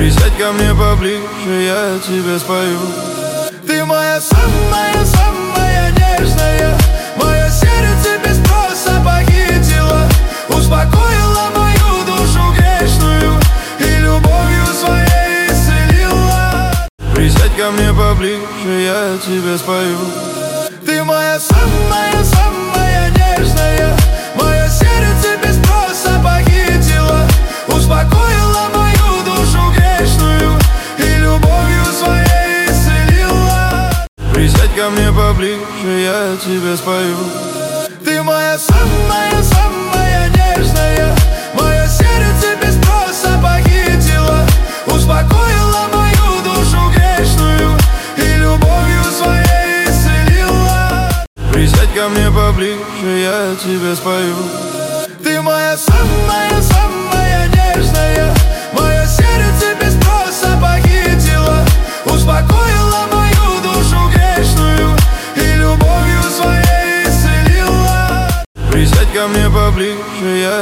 Присядь ко мне поближе, я тебе спою. Ты моя самая нежная, мое сердце без спроса похитила, успокоила мою душу грешную и любовью своей исцелила. Присядь ко мне поближе, я тебе спою. Ты моя самая нежная, мое сердце без спроса похитила, успокоила мою душу грешную и любовью своей исцелила. Присядь ко мне поближе, я тебе спою. Ты моя самая нежная, мое сердце без спроса похитила, успокоила мою душу грешную и любовью своей исцелила. Присядь ко мне поближе, я тебе спою. Ты моя самая нежная, мое сердце без спроса похитила, успокоила мою душу грешную и любовью своей исцелила. Присядь ко мне поближе, я